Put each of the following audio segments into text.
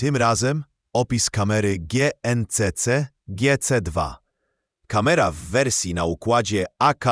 Tym razem opis kamery GNCC GC2. Kamera w wersji na układzie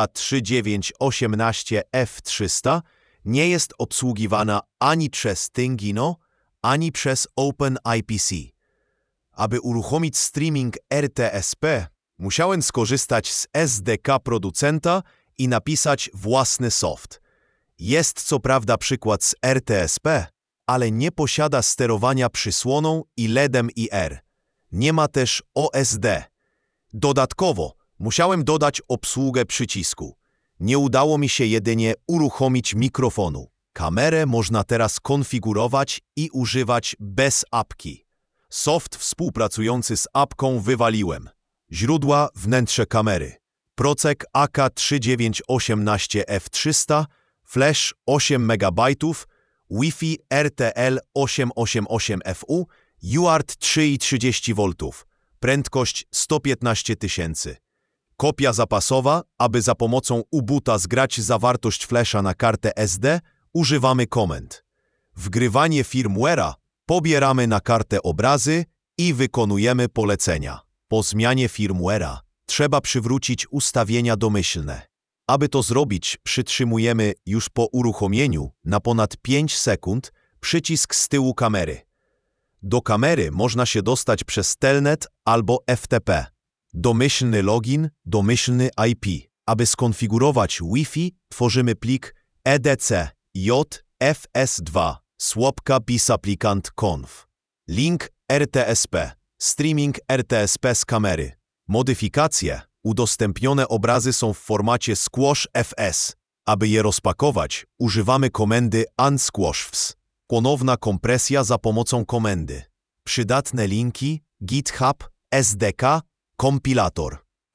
AK3918F300 nie jest obsługiwana ani przez Thingino, ani przez OpenIPC. Aby uruchomić streaming RTSP, musiałem skorzystać z SDK producenta i napisać własny soft. Jest co prawda przykład z RTSP, ale nie posiada sterowania przysłoną i LEDem IR. Nie ma też OSD. Dodatkowo musiałem dodać obsługę przycisku. Nie udało mi się jedynie uruchomić mikrofonu. Kamerę można teraz konfigurować i używać bez apki. Soft współpracujący z apką wywaliłem. Źródła, wnętrze kamery. Procek AK3918F300, flash 8 MB, Wi-Fi RTL 888FU, UART 3,30 V, prędkość 115 000. Kopia zapasowa, aby za pomocą U-boota zgrać zawartość flasha na kartę SD, używamy komend. Wgrywanie firmware'a pobieramy na kartę obrazy i wykonujemy polecenia. Po zmianie firmware'a trzeba przywrócić ustawienia domyślne. Aby to zrobić, przytrzymujemy już po uruchomieniu na ponad 5 sekund przycisk z tyłu kamery. Do kamery można się dostać przez Telnet albo FTP. Domyślny login, domyślny IP. Aby skonfigurować Wi-Fi, tworzymy plik edc.jfs2 swapka.bisapplicant.conf. Link RTSP. Streaming RTSP z kamery. Modyfikacje. Udostępnione obrazy są w formacie Squash FS. Aby je rozpakować, używamy komendy unsquashfs. Ponowna kompresja za pomocą komendy. Przydatne linki GitHub, SDK, kompilator.